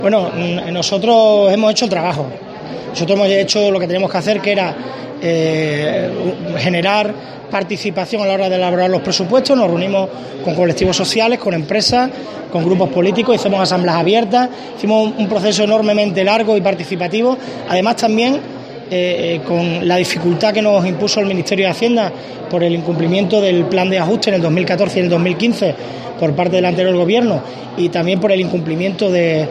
Bueno, nosotros hemos hecho el trabajo. Nosotros hemos hecho lo que teníamos que hacer, que era generar participación a la hora de elaborar los presupuestos. Nos reunimos con colectivos sociales, con empresas, con grupos políticos, hicimos asambleas abiertas, hicimos un proceso enormemente largo y participativo. Además también con la dificultad que nos impuso el Ministerio de Hacienda por el incumplimiento del plan de ajuste en el 2014 y en el 2015 por parte del anterior gobierno, y también por el incumplimiento de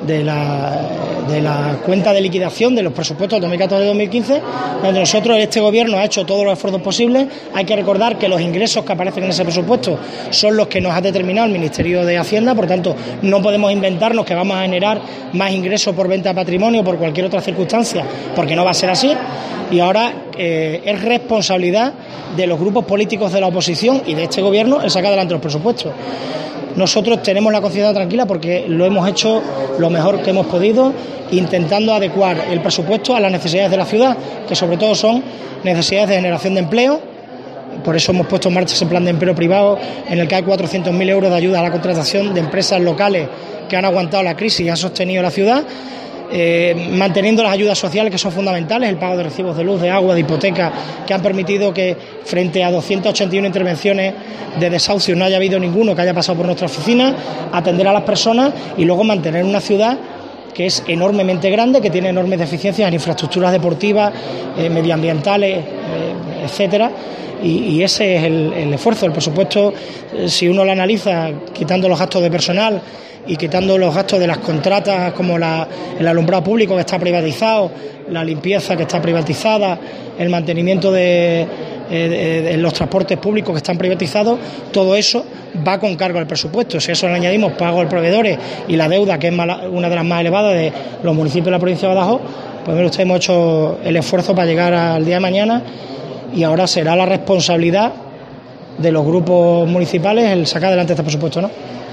la cuenta de liquidación de los presupuestos del 2014 y 2015, donde este gobierno ha hecho todos los esfuerzos posibles. Hay que recordar que los ingresos que aparecen en ese presupuesto son los que nos ha determinado el Ministerio de Hacienda, por tanto no podemos inventarnos que vamos a generar más ingresos por venta de patrimonio o por cualquier otra circunstancia, porque no va a ser así. Y ahora es responsabilidad de los grupos políticos de la oposición y de este gobierno el sacar adelante los presupuestos. Nosotros tenemos la conciencia tranquila porque lo hemos hecho lo mejor que hemos podido, intentando adecuar el presupuesto a las necesidades de la ciudad, que sobre todo son necesidades de generación de empleo. Por eso hemos puesto en marcha ese plan de empleo privado en el que hay 400.000 euros de ayuda a la contratación de empresas locales que han aguantado la crisis y han sostenido la ciudad. Manteniendo las ayudas sociales, que son fundamentales, el pago de recibos de luz, de agua, de hipoteca, que han permitido que frente a 281 intervenciones de desahucio no haya habido ninguno que haya pasado por nuestra oficina, atender a las personas y luego mantener una ciudad que es enormemente grande, que tiene enormes deficiencias en infraestructuras deportivas, medioambientales, etcétera. Y ese es el esfuerzo. El presupuesto, si uno lo analiza quitando los gastos de personal y quitando los gastos de las contratas como el alumbrado público que está privatizado, la limpieza que está privatizada, el mantenimiento de los transportes públicos que están privatizados, todo eso va con cargo al presupuesto. Si a eso le añadimos pago a proveedores y la deuda, que es una de las más elevadas de los municipios de la provincia de Badajoz, pues mire usted, hemos hecho el esfuerzo para llegar al día de mañana y ahora será la responsabilidad de los grupos municipales el sacar adelante este presupuesto, ¿no?